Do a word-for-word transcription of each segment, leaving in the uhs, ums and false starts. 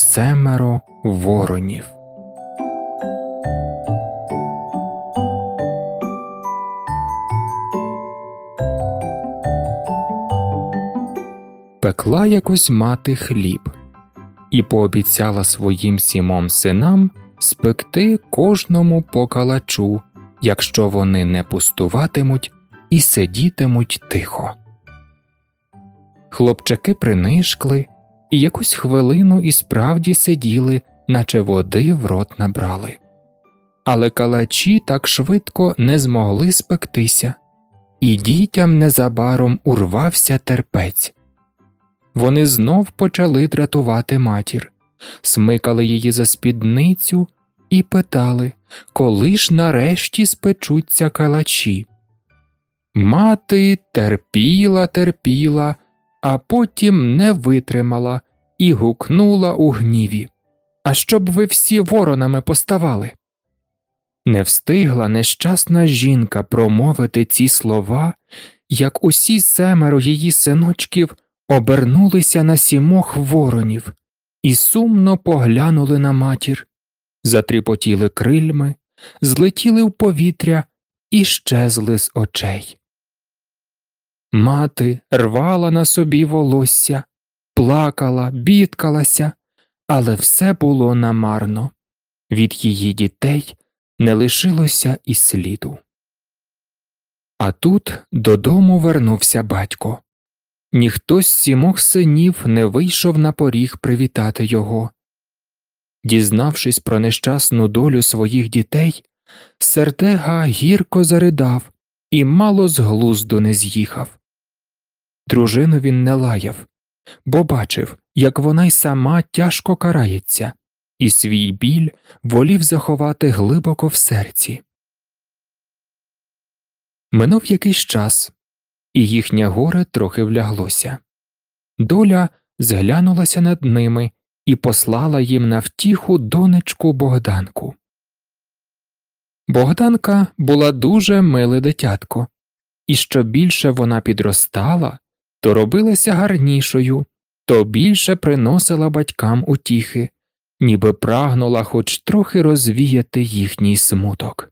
семеро воронів. Пекла якось мати хліб і пообіцяла своїм сімом синам спекти кожному по калачу, якщо вони не пустуватимуть і сидітимуть тихо. Хлопчаки принишкли і якусь хвилину і справді сиділи, наче води в рот набрали. Але калачі так швидко не змогли спектися, і дітям незабаром урвався терпець. Вони знов почали дратувати матір, смикали її за спідницю і питали, коли ж нарешті спечуться калачі. Мати терпіла, терпіла, а потім не витримала і гукнула у гніві: «А щоб ви всі воронами поставали!» Не встигла нещасна жінка промовити ці слова, як усі семеро її синочків обернулися на сімох воронів і сумно поглянули на матір, затріпотіли крильми, злетіли в повітря і щезли з очей. Мати рвала на собі волосся, плакала, бідкалася, але все було намарно. Від її дітей не лишилося і сліду. А тут додому вернувся батько. Ніхто з сімох синів не вийшов на поріг привітати його. Дізнавшись про нещасну долю своїх дітей, Сердега гірко заридав і мало з глузду не з'їхав. Дружину він не лаяв, бо бачив, як вона й сама тяжко карається, і свій біль волів заховати глибоко в серці. Минув якийсь час, і їхнє горе трохи вляглося. Доля зглянулася над ними і послала їм на втіху донечку Богданку. Богданка була дуже миле дитятко, і що більше вона підростала, то робилася гарнішою, то більше приносила батькам утіхи, ніби прагнула хоч трохи розвіяти їхній смуток.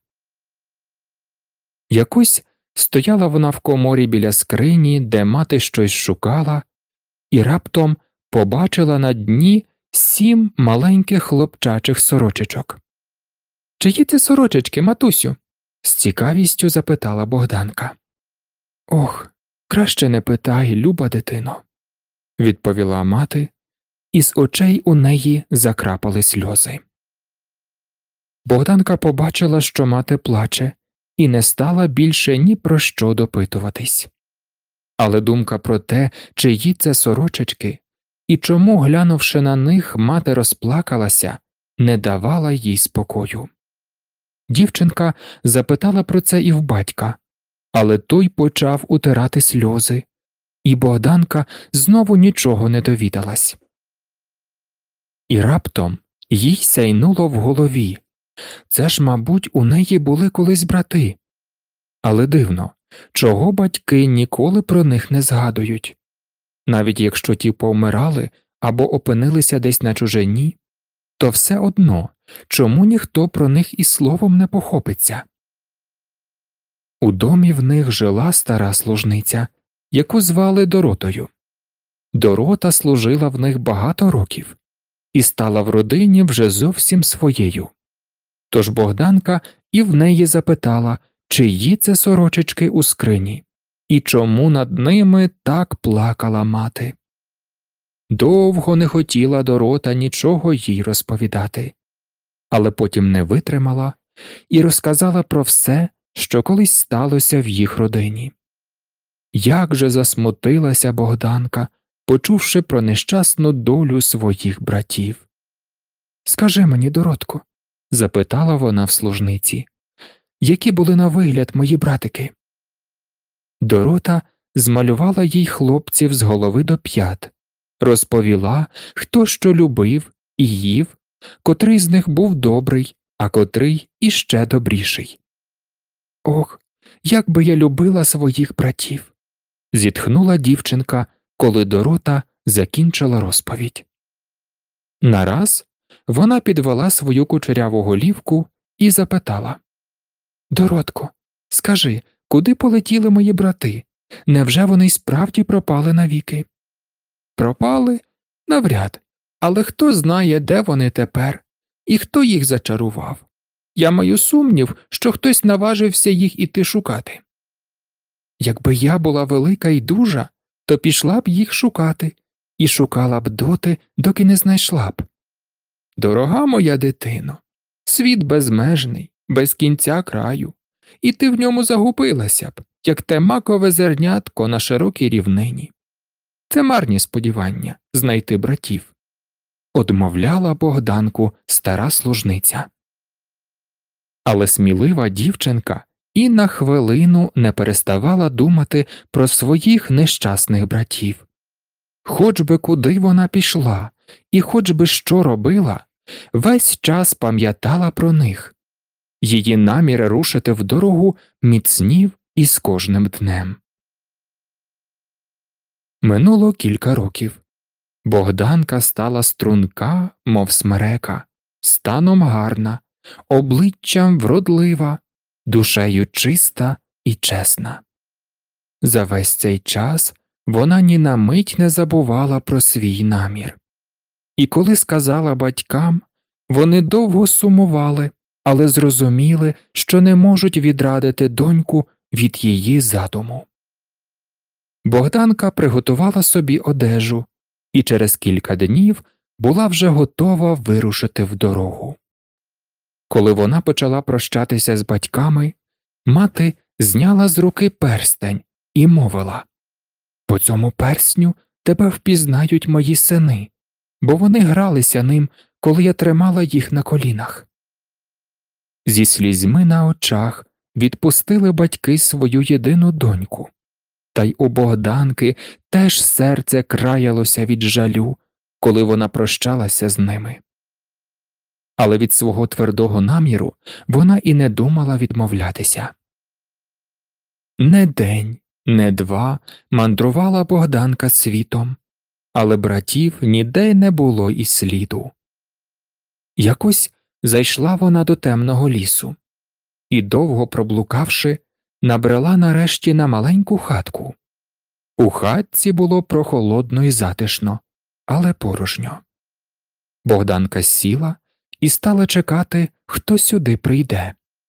Якось стояла вона в коморі біля скрині, де мати щось шукала, і раптом побачила на дні сім маленьких хлопчачих сорочечок. «Чиї це сорочечки, матусю?» – з цікавістю запитала Богданка. «Ох, краще не питай, люба дитино», – відповіла мати, і з очей у неї закрапали сльози. Богданка побачила, що мати плаче, і не стала більше ні про що допитуватись. Але думка про те, чиї це сорочечки, і чому, глянувши на них, мати розплакалася, не давала їй спокою. Дівчинка запитала про це і в батька, але той почав утирати сльози, і Богданка знову нічого не довідалась. І раптом їй сяйнуло в голові: це ж, мабуть, у неї були колись брати. Але дивно, чого батьки ніколи про них не згадують? Навіть якщо ті повмирали або опинилися десь на чужині, то все одно, чому ніхто про них і словом не похопиться? У домі в них жила стара служниця, яку звали Доротою. Дорота служила в них багато років і стала в родині вже зовсім своєю. Тож Богданка і в неї запитала, чиї це сорочечки у скрині, і чому над ними так плакала мати. Довго не хотіла Дорота нічого їй розповідати, але потім не витримала і розказала про все, що колись сталося в їх родині. Як же засмутилася Богданка, почувши про нещасну долю своїх братів. «Скажи мені, Доротко», – запитала вона в служниці, – «які були на вигляд мої братики?» Дорота змалювала їй хлопців з голови до п'ят, розповіла, хто що любив і їв, котрий з них був добрий, а котрий іще добріший. «Ох, як би я любила своїх братів!» – зітхнула дівчинка, коли Дорота закінчила розповідь. Нараз вона підвела свою кучеряву голівку і запитала: Доротко, скажи, куди полетіли мої брати? Невже вони й справді пропали навіки? Пропали? Навряд. Але хто знає, де вони тепер, і хто їх зачарував? Я маю сумнів, що хтось наважився їх іти шукати. Якби я була велика і дужа, то пішла б їх шукати, і шукала б доти, доки не знайшла б. Дорога моя дитино, світ безмежний, без кінця краю, і ти в ньому загубилася б, як те макове зернятко на широкій рівнині. Це марні сподівання – знайти братів. Одмовляла Богданку стара служниця. Але смілива дівчинка і на хвилину не переставала думати про своїх нещасних братів. Хоч би куди вона пішла, і хоч би що робила, весь час пам'ятала про них. Її наміри рушити в дорогу міцнів із кожним днем. Минуло кілька років. Богданка стала струнка, мов смерека, станом гарна, обличчям вродлива, душею чиста і чесна. За весь цей час вона ні на мить не забувала про свій намір. І коли сказала батькам, вони довго сумували, але зрозуміли, що не можуть відрадити доньку від її задуму. Богданка приготувала собі одежу і через кілька днів була вже готова вирушити в дорогу. Коли вона почала прощатися з батьками, мати зняла з руки перстень і мовила: «По цьому персню тебе впізнають мої сини, бо вони гралися ним, коли я тримала їх на колінах». Зі слізьми на очах відпустили батьки свою єдину доньку. Та й у Богданки теж серце краялося від жалю, коли вона прощалася з ними. Але від свого твердого наміру вона і не думала відмовлятися. Не день, не два мандрувала Богданка світом, але братів ніде не було і сліду. Якось зайшла вона до темного лісу і, довго проблукавши, набрела нарешті на маленьку хатку. У хатці було прохолодно і затишно, але порожньо. Богданка сіла і стала чекати, хто сюди прийде.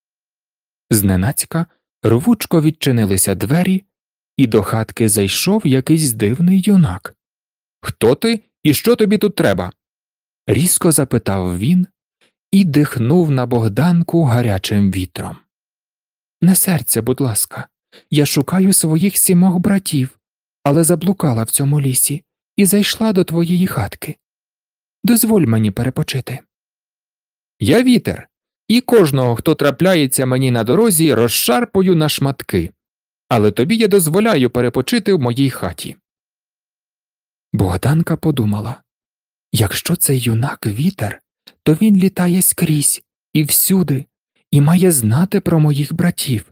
Зненацька рвучко відчинилися двері, і до хатки зайшов якийсь дивний юнак. «Хто ти і що тобі тут треба?» – різко запитав він і дихнув на Богданку гарячим вітром. «Не серця, будь ласка, я шукаю своїх сімох братів, але заблукала в цьому лісі і зайшла до твоєї хатки. Дозволь мені перепочити». «Я вітер, і кожного, хто трапляється мені на дорозі, розшарпую на шматки, але тобі я дозволяю перепочити в моїй хаті». Богданка подумала: якщо цей юнак вітер, то він літає скрізь і всюди, і має знати про моїх братів.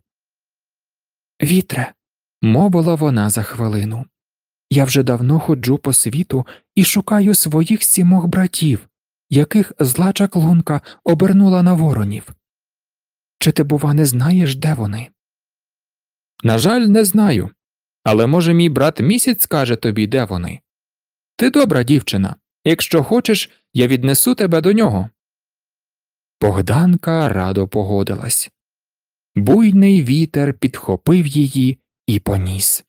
«Вітре», – мовила вона за хвилину, – «я вже давно ходжу по світу і шукаю своїх сімох братів, яких зла чаклунка обернула на воронів. Чи ти, бува, не знаєш, де вони?» «На жаль, не знаю, але, може, мій брат Місяць скаже тобі, де вони. Ти добра дівчина, якщо хочеш, я віднесу тебе до нього». Богданка радо погодилась. Буйний вітер підхопив її і поніс.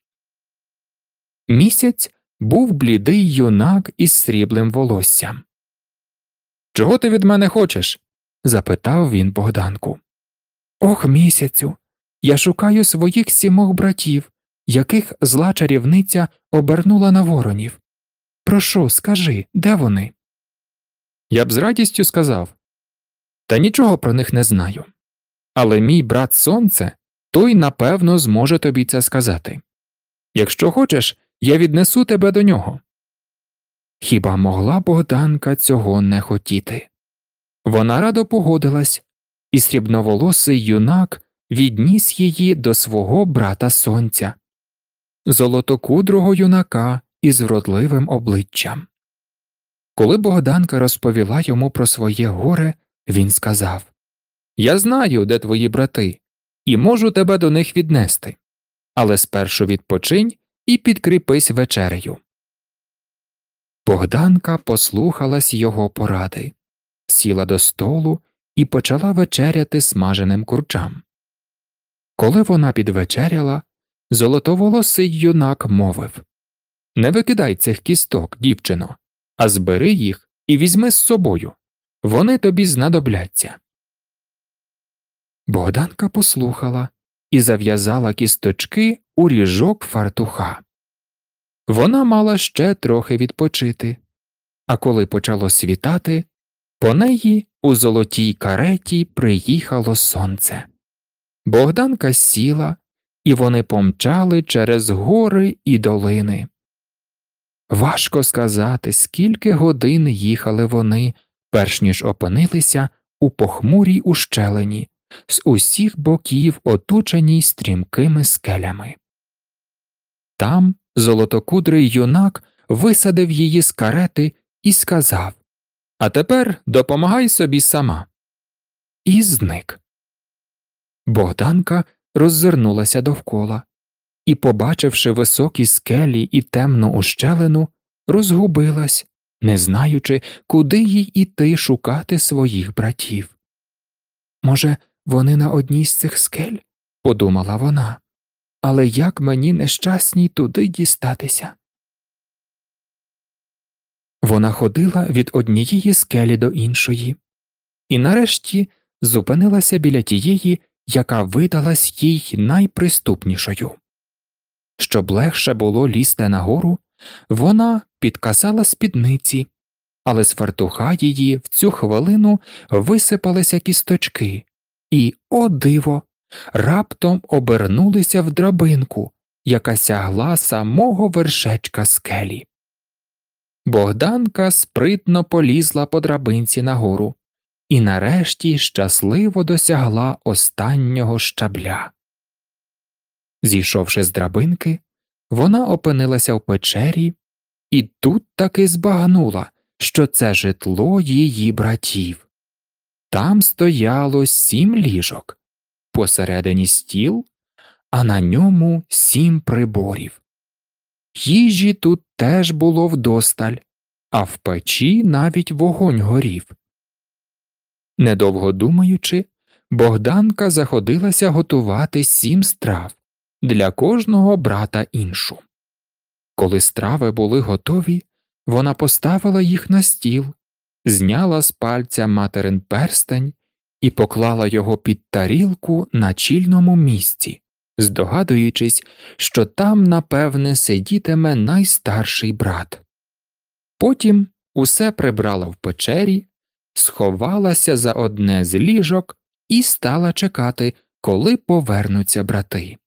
Місяць був блідий юнак із сріблим волоссям. «Чого ти від мене хочеш?» – запитав він Богданку. «Ох, Місяцю, я шукаю своїх сімох братів, яких зла чарівниця обернула на воронів. Прошу, скажи, де вони?» «Я б з радістю сказав. Та нічого про них не знаю. Але мій брат Сонце, той, напевно, зможе тобі це сказати. Якщо хочеш, я віднесу тебе до нього». Хіба могла Богданка цього не хотіти? Вона радо погодилась, і срібноволосий юнак відніс її до свого брата Сонця, золотокудрого юнака із вродливим обличчям. Коли Богданка розповіла йому про своє горе, він сказав: «Я знаю, де твої брати, і можу тебе до них віднести, але спершу відпочинь і підкріпись вечерею». Богданка послухалась його поради, сіла до столу і почала вечеряти смаженим курчам. Коли вона підвечеряла, золотоволосий юнак мовив: «Не викидай цих кісток, дівчино, а збери їх і візьми з собою. Вони тобі знадобляться». Богданка послухала і зав'язала кісточки у ріжок фартуха. Вона мала ще трохи відпочити, а коли почало світати, по неї у золотій кареті приїхало сонце. Богданка сіла, і вони помчали через гори і долини. Важко сказати, скільки годин їхали вони, перш ніж опинилися у похмурій ущелині, з усіх боків оточеній стрімкими скелями. Там золотокудрий юнак висадив її з карети і сказав: «А тепер допомагай собі сама». І зник. Богданка роззирнулася довкола і, побачивши високі скелі і темну ущелину, розгубилась, не знаючи, куди їй іти шукати своїх братів. «Може, вони на одній з цих скель?» – подумала вона. «Але як мені нещасній туди дістатися?» Вона ходила від однієї скелі до іншої, і нарешті зупинилася біля тієї, яка видалась їй найприступнішою. Щоб легше було лізти нагору, вона підказала спідниці, але з фартуха її в цю хвилину висипалися кісточки і, о диво, раптом обернулися в драбинку, яка сягла самого вершечка скелі. Богданка спритно полізла по драбинці нагору і нарешті щасливо досягла останнього щабля. Зійшовши з драбинки, вона опинилася в печері і тут таки збагнула, що це житло її братів. Там стояло сім ліжок, посередині стіл, а на ньому сім приборів. Їжі тут теж було вдосталь, а в печі навіть вогонь горів. Недовго думаючи, Богданка заходилася готувати сім страв, для кожного брата іншу. Коли страви були готові, вона поставила їх на стіл, зняла з пальця материн перстень і поклала його під тарілку на чільному місці, здогадуючись, що там, напевне, сидітиме найстарший брат. Потім усе прибрала в печері, сховалася за одне з ліжок і стала чекати, коли повернуться брати.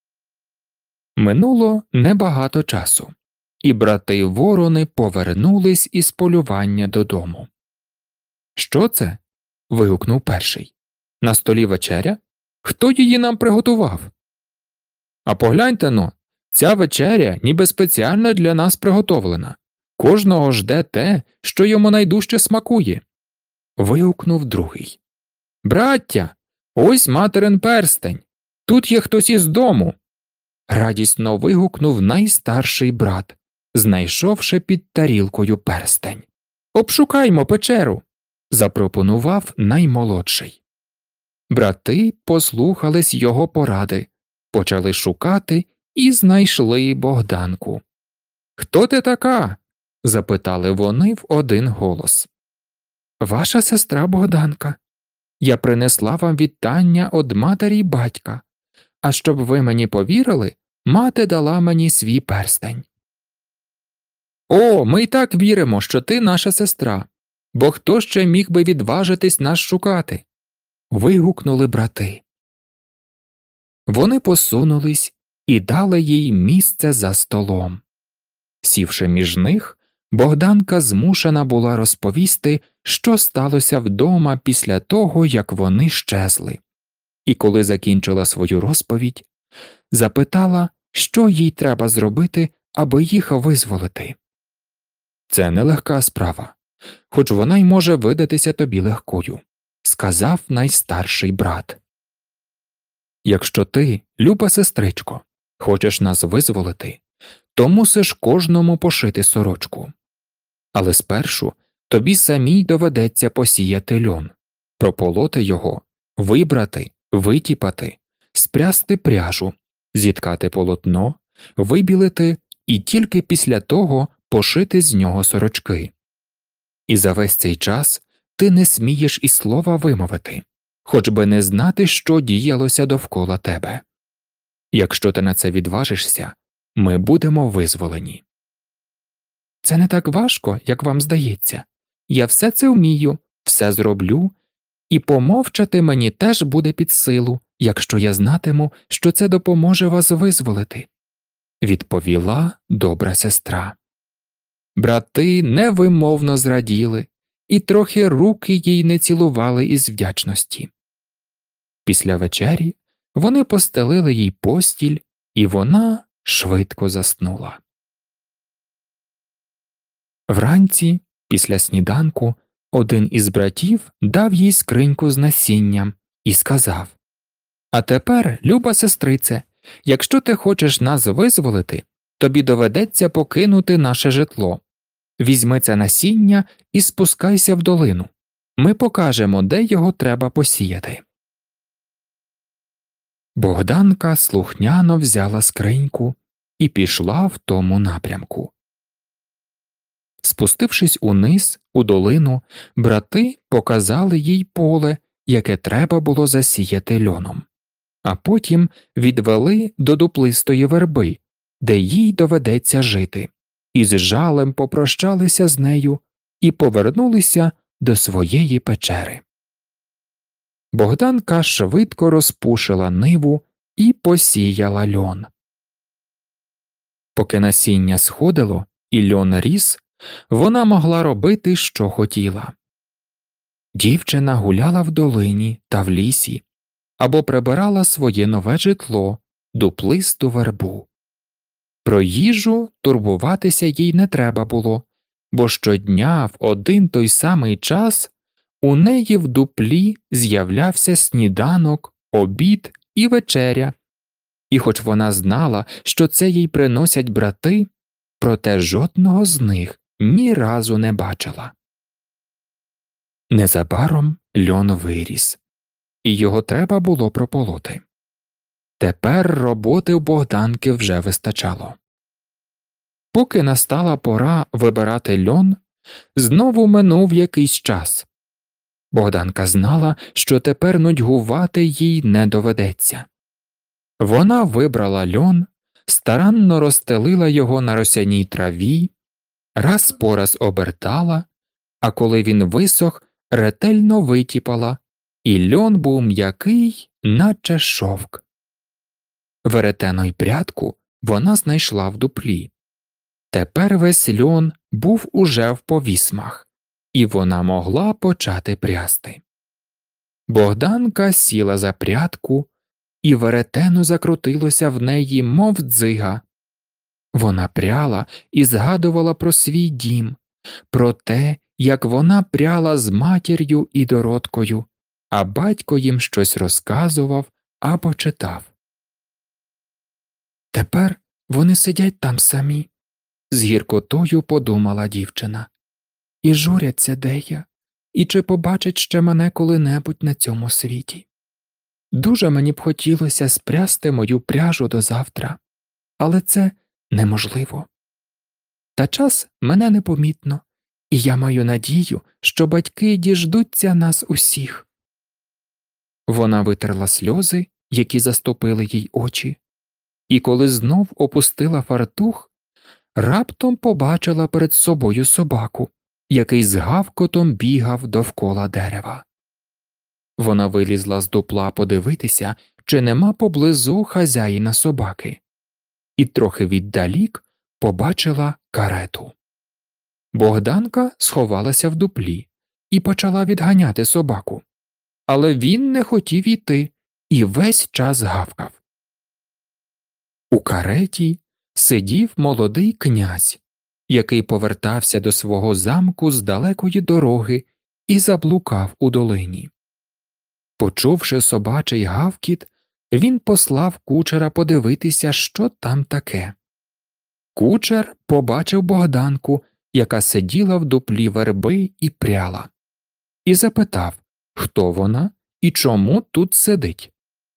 Минуло небагато часу, і брати-ворони повернулись із полювання додому. «Що це?» – вигукнув перший. «На столі вечеря? Хто її нам приготував?» «А погляньте-но, ця вечеря ніби спеціально для нас приготовлена. Кожного жде те, що йому найдужче смакує», – вигукнув другий. «Браття, ось материн перстень. Тут є хтось із дому», – радісно вигукнув найстарший брат, знайшовши під тарілкою перстень. «Обшукаймо печеру», – запропонував наймолодший. Брати послухались його поради, почали шукати і знайшли Богданку. «Хто ти така?» – запитали вони в один голос. «Ваша сестра Богданка. Я принесла вам вітання од матері й батька, а щоб ви мені повірили, мати дала мені свій перстень». «О, ми й так віримо, що ти наша сестра, бо хто ще міг би відважитись нас шукати?» – вигукнули брати. Вони посунулись і дали їй місце за столом. Сівши між них, Богданка змушена була розповісти, що сталося вдома після того, як вони щезли. І коли закінчила свою розповідь, запитала, що їй треба зробити, аби їх визволити. «Це нелегка справа», хоч вона й може видатися тобі легкою, сказав найстарший брат. Якщо ти, люба сестричко, хочеш нас визволити, то мусиш кожному пошити сорочку. Але спершу тобі самій доведеться посіяти льон, прополоти його, вибрати, витіпати, спрясти пряжу, зіткати полотно, вибілити і тільки після того пошити з нього сорочки. І за весь цей час ти не смієш і слова вимовити, хоч би не знати, що діялося довкола тебе. Якщо ти на це відважишся, ми будемо визволені. Це не так важко, як вам здається. Я все це вмію, все зроблю, і помовчати мені теж буде під силу, якщо я знатиму, що це допоможе вас визволити, відповіла добра сестра. Брати невимовно зраділи, і трохи руки їй не цілували із вдячності. Після вечері вони постелили їй постіль, і вона швидко заснула. Вранці, після сніданку, один із братів дав їй скриньку з насінням і сказав: «А тепер, люба сестрице, якщо ти хочеш нас визволити, тобі доведеться покинути наше житло. Візьми це насіння і спускайся в долину. Ми покажемо, де його треба посіяти». Богданка слухняно взяла скриньку і пішла в тому напрямку. Спустившись униз, у долину, брати показали їй поле, яке треба було засіяти льоном, а потім відвели до дуплистої верби, де їй доведеться жити, і з жалем попрощалися з нею і повернулися до своєї печери. Богданка швидко розпушила ниву і посіяла льон. Поки насіння сходило і льон ріс, вона могла робити, що хотіла. Дівчина гуляла в долині та в лісі, або прибирала своє нове житло, дуплисту вербу. Про їжу турбуватися їй не треба було, бо щодня в один той самий час у неї в дуплі з'являвся сніданок, обід і вечеря, і хоч вона знала, що це їй приносять брати, проте жодного з них ні разу не бачила. Незабаром льон виріс, і його треба було прополоти. Тепер роботи в Богданки вже вистачало. Поки настала пора вибирати льон, знову минув якийсь час. Богданка знала, що тепер нудьгувати їй не доведеться. Вона вибрала льон, старанно розстелила його на росяній траві, раз по раз обертала, а коли він висох, ретельно витіпала, і льон був м'який, наче шовк. Веретено й прядку вона знайшла в дуплі. Тепер весь льон був уже в повісмах, і вона могла почати прясти. Богданка сіла за прядку, і веретено закрутилося в неї, мов дзига. Вона пряла і згадувала про свій дім, про те, як вона пряла з матір'ю і Дороткою, а батько їм щось розказував або читав. Тепер вони сидять там самі, з гіркотою подумала дівчина, і журяться, де я, і чи побачать ще мене коли-небудь на цьому світі. Дуже мені б хотілося спрясти мою пряжу до завтра, але це неможливо. Та час мене непомітно, і я маю надію, що батьки діждуться нас усіх. Вона витерла сльози, які заступили їй очі, і коли знов опустила фартух, раптом побачила перед собою собаку, який з гавкотом бігав довкола дерева. Вона вилізла з дупла подивитися, чи нема поблизу хазяїна собаки, і трохи віддалік побачила карету. Богданка сховалася в дуплі і почала відганяти собаку, але він не хотів іти і весь час гавкав. У кареті сидів молодий князь, який повертався до свого замку з далекої дороги і заблукав у долині. Почувши собачий гавкіт, він послав кучера подивитися, що там таке. Кучер побачив Богданку, яка сиділа в дуплі верби і пряла, і запитав, хто вона і чому тут сидить.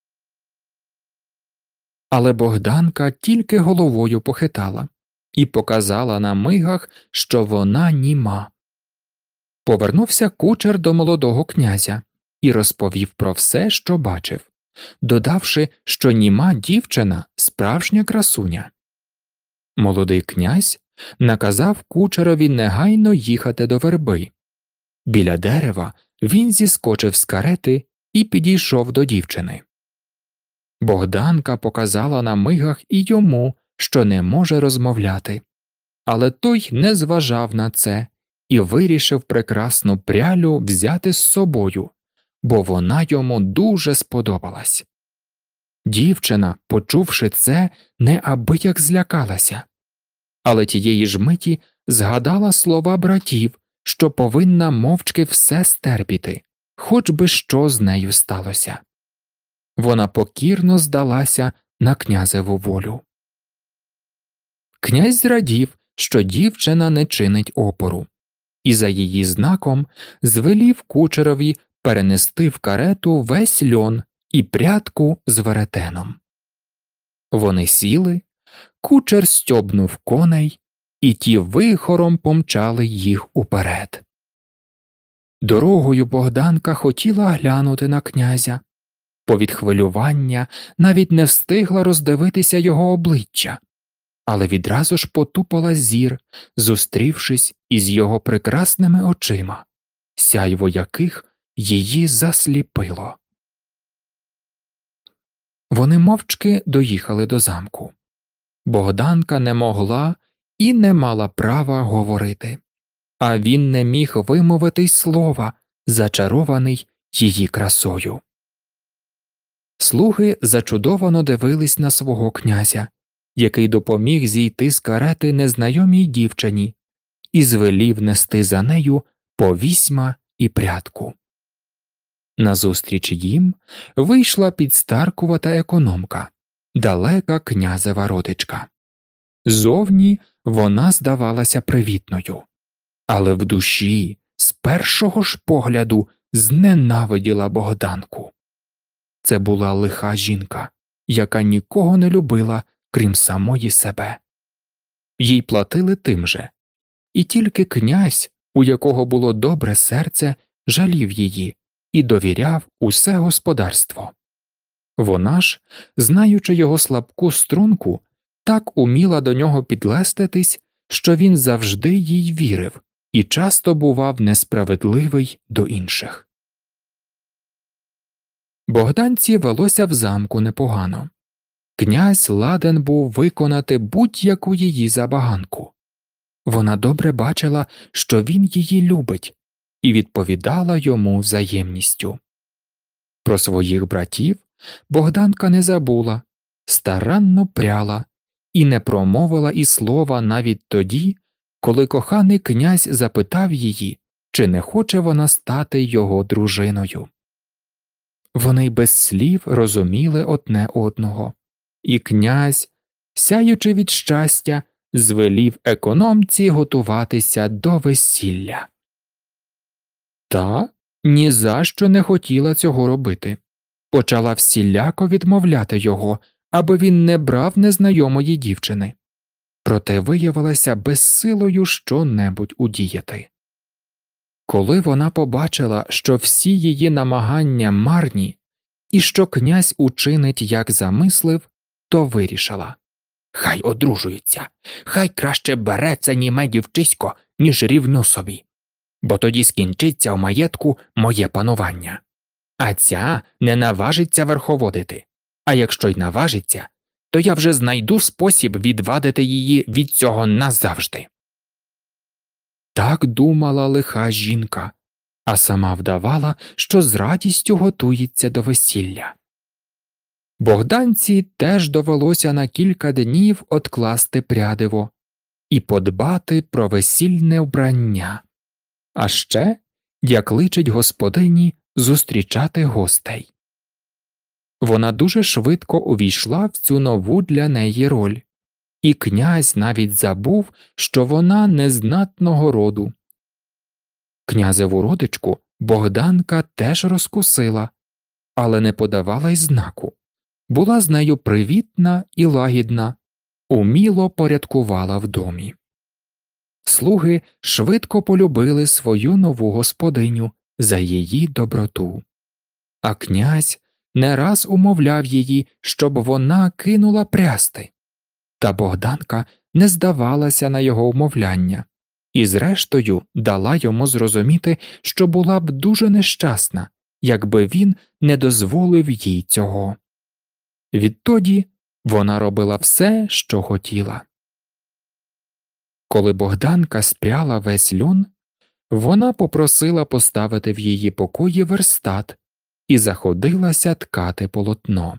Але Богданка тільки головою похитала і показала на мигах, що вона німа. Повернувся кучер до молодого князя і розповів про все, що бачив, додавши, що німа дівчина – справжня красуня. Молодий князь наказав кучерові негайно їхати до верби. Біля дерева він зіскочив з карети і підійшов до дівчини. Богданка показала на мигах і йому, що не може розмовляти, але той не зважав на це і вирішив прекрасну прялю взяти з собою, бо вона йому дуже сподобалась. Дівчина, почувши це, неабияк злякалася, але тієї ж миті згадала слова братів, що повинна мовчки все стерпіти, хоч би що з нею сталося. Вона покірно здалася на князеву волю. Князь зрадів, що дівчина не чинить опору, і за її знаком звелів кучерові перенести в карету весь льон і прядку з веретеном. Вони сіли, кучер стьобнув коней, і ті вихором помчали їх уперед. Дорогою Богданка хотіла глянути на князя. Повід хвилювання навіть не встигла роздивитися його обличчя, але відразу ж потупала зір, зустрівшись із його прекрасними очима, сяйво яких її засліпило. Вони мовчки доїхали до замку. Богданка не могла і не мала права говорити, а він не міг вимовити й слова, зачарований її красою. Слуги зачудовано дивились на свого князя, який допоміг зійти з карети незнайомій дівчині і звелів нести за нею повісьма і прядку. Назустріч їм вийшла підстаркувата економка, далека князева родичка. Зовні вона здавалася привітною, але в душі з першого ж погляду зненавиділа Богданку. Це була лиха жінка, яка нікого не любила, крім самої себе. Їй платили тим же, і тільки князь, у якого було добре серце, жалів її і довіряв усе господарство. Вона ж, знаючи його слабку струнку, так уміла до нього підлеститись, що він завжди їй вірив і часто бував несправедливий до інших. Богданці велося в замку непогано. Князь ладен був виконати будь-яку її забаганку. Вона добре бачила, що він її любить, і відповідала йому взаємністю. Про своїх братів Богданка не забула, старанно пряла і не промовила і слова навіть тоді, коли коханий князь запитав її, чи не хоче вона стати його дружиною. Вони й без слів розуміли одне одного, і князь, сяючи від щастя, звелів економці готуватися до весілля. Та ні за що не хотіла цього робити, почала всіляко відмовляти його, аби він не брав незнайомої дівчини. Проте виявилася безсилою що-небудь удіяти. Коли вона побачила, що всі її намагання марні, і що князь учинить, як замислив, то вирішила: хай одружується, хай краще бере це німе дівчисько, ніж рівну собі, бо тоді скінчиться в маєтку моє панування. А ця не наважиться верховодити, а якщо й наважиться, то я вже знайду спосіб відвадити її від цього назавжди. Так думала лиха жінка, а сама вдавала, що з радістю готується до весілля. Богданці теж довелося на кілька днів одкласти прядиво, і подбати про весільне вбрання, а ще, як личить господині, зустрічати гостей. Вона дуже швидко увійшла в цю нову для неї роль, і князь навіть забув, що вона незнатного роду. Князеву родичку Богданка теж розкусила, але не подавала й знаку, була з нею привітна і лагідна, уміло порядкувала в домі. Слуги швидко полюбили свою нову господиню за її доброту, а князь не раз умовляв її, щоб вона кинула прясти, та Богданка не здавалася на його умовляння і зрештою дала йому зрозуміти, що була б дуже нещасна, якби він не дозволив їй цього. Відтоді вона робила все, що хотіла. Коли Богданка спряла весь льон, вона попросила поставити в її покої верстат і заходилася ткати полотно.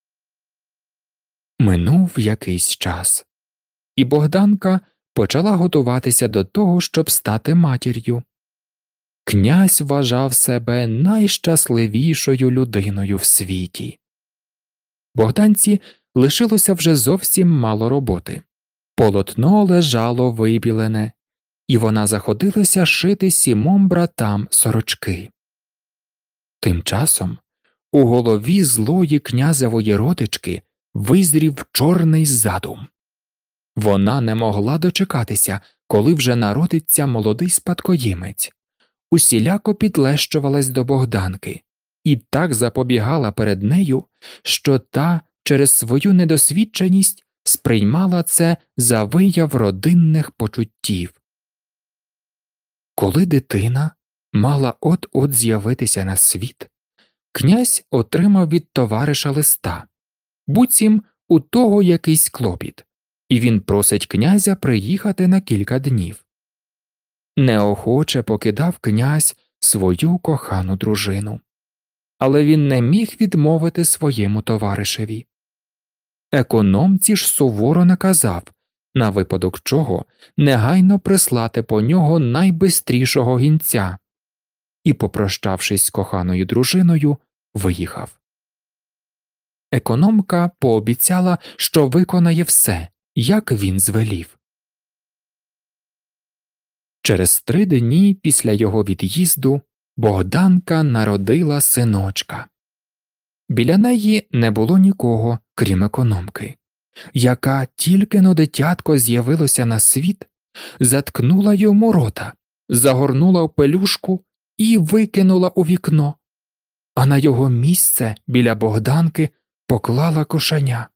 Минув якийсь час, і Богданка почала готуватися до того, щоб стати матір'ю. Князь вважав себе найщасливішою людиною в світі. Богданці лишилося вже зовсім мало роботи. Полотно лежало вибілене, і вона заходилася шити сімом братам сорочки. Тим часом у голові злої князевої родички визрів чорний задум. Вона не могла дочекатися, коли вже народиться молодий спадкоємець, усіляко підлещувалась до Богданки і так запобігала перед нею, що та через свою недосвідченість сприймала це за вияв родинних почуттів. Коли дитина мала от-от з'явитися на світ, князь отримав від товариша листа, буцім у того якийсь клопіт, і він просить князя приїхати на кілька днів. Неохоче покидав князь свою кохану дружину, але він не міг відмовити своєму товаришеві. Економці ж суворо наказав, на випадок чого негайно прислати по нього найбистрішого гінця, і, попрощавшись з коханою дружиною, виїхав. Економка пообіцяла, що виконає все, як він звелів. Через три дні після його від'їзду Богданка народила синочка. Біля неї не було нікого, крім економки, яка, тільки-но дитятко з'явилося на світ, заткнула йому рота, загорнула в пелюшку і викинула у вікно, а на його місце біля Богданки поклала кошеня.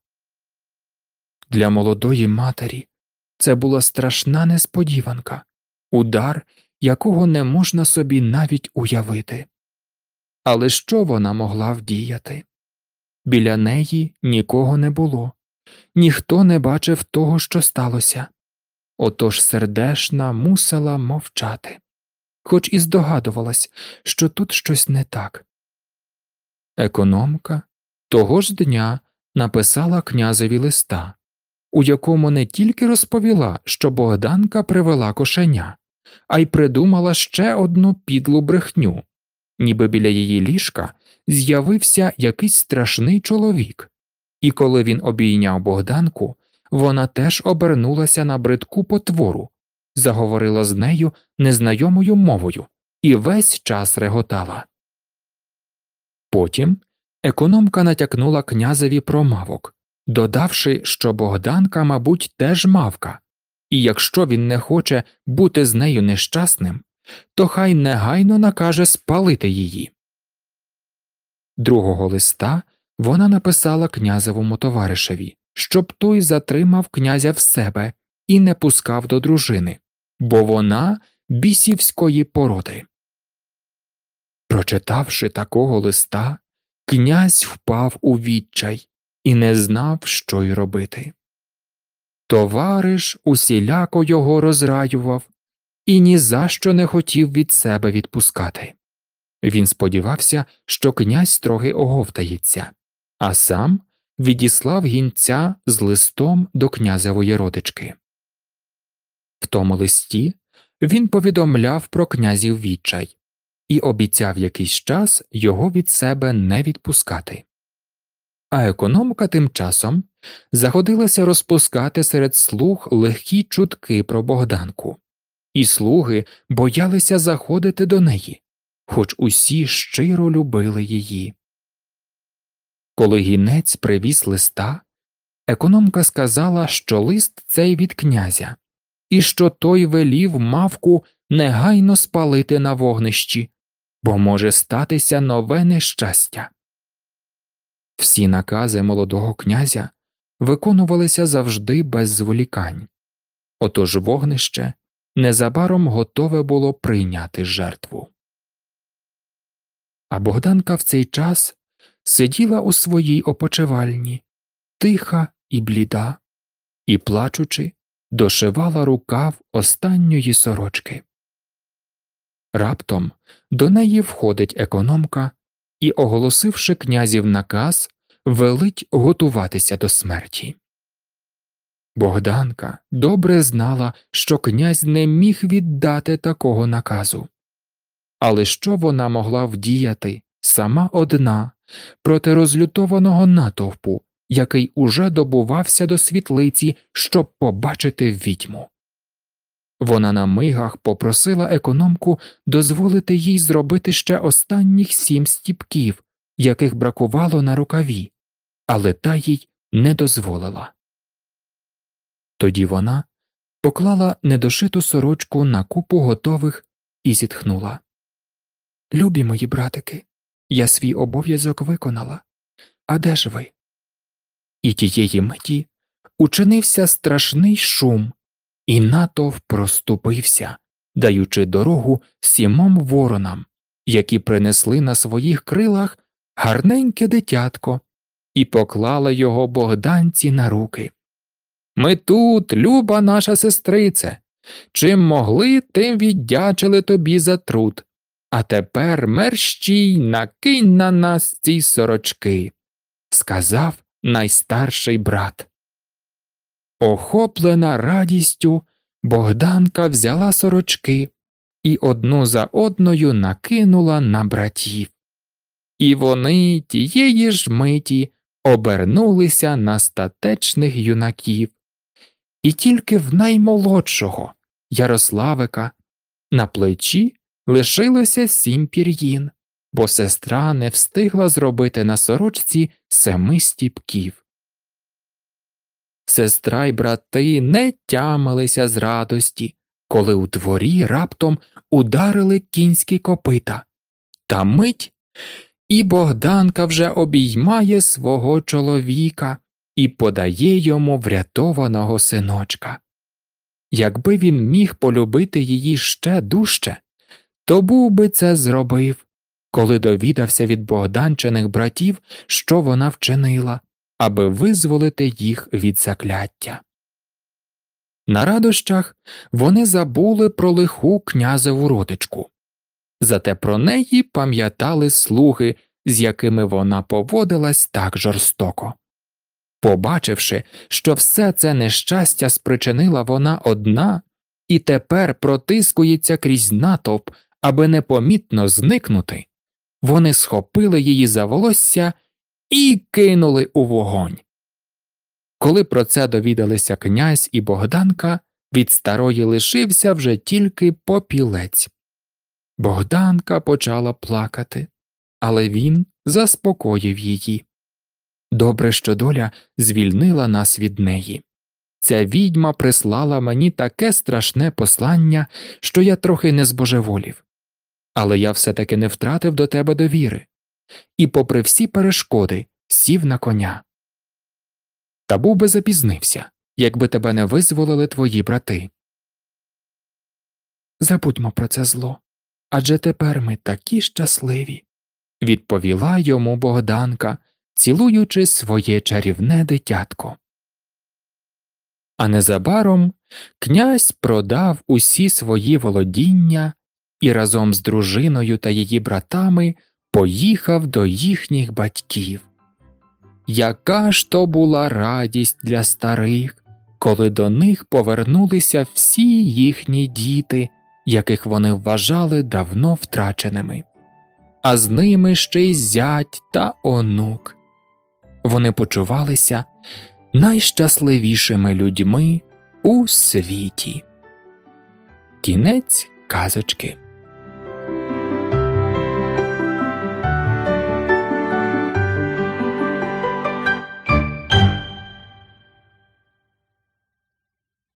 Для молодої матері це була страшна несподіванка, удар, якого не можна собі навіть уявити. Але що вона могла вдіяти? Біля неї нікого не було, ніхто не бачив того, що сталося. Отож сердешна мусила мовчати, хоч і здогадувалась, що тут щось не так. Економка того ж дня написала князеві листа, у якому не тільки розповіла, що Богданка привела кошеня, а й придумала ще одну підлу брехню, ніби біля її ліжка з'явився якийсь страшний чоловік, і коли він обійняв Богданку, вона теж обернулася на бридку потвору, заговорила з нею незнайомою мовою і весь час реготала. Потім економка натякнула князеві про мавок, додавши, що Богданка, мабуть, теж мавка, і якщо він не хоче бути з нею нещасним, то хай негайно накаже спалити її. Другого листа вона написала князевому товаришеві, щоб той затримав князя в себе і не пускав до дружини, бо вона бісівської породи. Прочитавши такого листа, князь впав у відчай і не знав, що й робити. Товариш усіляко його розраював і ні за що не хотів від себе відпускати. Він сподівався, що князь трохи оговтається, а сам відіслав гінця з листом до князевої родички. В тому листі він повідомляв про князів відчай і обіцяв якийсь час його від себе не відпускати. А економка тим часом заходилася розпускати серед слуг легкі чутки про Богданку, і слуги боялися заходити до неї, хоч усі щиро любили її. Коли гінець привіз листа, економка сказала, що лист цей від князя, і що той велів мавку негайно спалити на вогнищі, бо може статися нове нещастя. Всі накази молодого князя виконувалися завжди без зволікань, отож вогнище незабаром готове було прийняти жертву. А Богданка в цей час сиділа у своїй опочивальні, тиха і бліда, і, плачучи, дошивала рукав останньої сорочки. Раптом до неї входить економка і, оголосивши князів наказ, велить готуватися до смерті. Богданка добре знала, що князь не міг віддати такого наказу. Але що вона могла вдіяти сама одна проти розлютованого натовпу, який уже добувався до світлиці, щоб побачити відьму? Вона на мигах попросила економку дозволити їй зробити ще останніх сім стіпків, яких бракувало на рукаві, але та їй не дозволила. Тоді вона поклала недошиту сорочку на купу готових і зітхнула. «Любі мої братики, я свій обов'язок виконала. А де ж ви?» І тієї миті учинився страшний шум, і натовп проступився, даючи дорогу сімом воронам, які принесли на своїх крилах гарненьке дитятко і поклали його Богданці на руки. «Ми тут, люба наша сестрице! Чим могли, тим віддячили тобі за труд. А тепер мерщій накинь на нас ці сорочки», – сказав найстарший брат. Охоплена радістю, Богданка взяла сорочки і одну за одною накинула на братів. І вони тієї ж миті обернулися на статечних юнаків. І тільки в наймолодшого, Ярославика, на плечі лишилося сім пір'їн, бо сестра не встигла зробити на сорочці семи стіпків. Сестра й брати не тямилися з радості, коли у дворі раптом ударили кінські копита. Та мить і Богданка вже обіймає свого чоловіка і подає йому врятованого синочка. Якби він міг полюбити її ще дужче, то був би це зробив, коли довідався від богданчиних братів, що вона вчинила, аби визволити їх від закляття. На радощах вони забули про лиху князеву родичку. Зате про неї пам'ятали слуги, з якими вона поводилась так жорстоко. Побачивши, що все це нещастя спричинила вона одна і тепер протискується крізь натовп, аби непомітно зникнути, вони схопили її за волосся і кинули у вогонь. Коли про це довідалися князь і Богданка, від старої лишився вже тільки попілець. Богданка почала плакати, але він заспокоїв її. Добре, що доля звільнила нас від неї. Ця відьма прислала мені таке страшне послання, що я трохи не збожеволів. Але я все-таки не втратив до тебе довіри. І попри всі перешкоди сів на коня. Та був би запізнився, якби тебе не визволили твої брати. Забудьмо про це зло, адже тепер ми такі щасливі, відповіла йому Богданка, цілуючи своє чарівне дитятко. А незабаром князь продав усі свої володіння і разом з дружиною та її братами поїхав до їхніх батьків. Яка ж то була радість для старих, коли до них повернулися всі їхні діти, яких вони вважали давно втраченими, а з ними ще й зять та онук. Вони почувалися найщасливішими людьми у світі. Кінець казочки.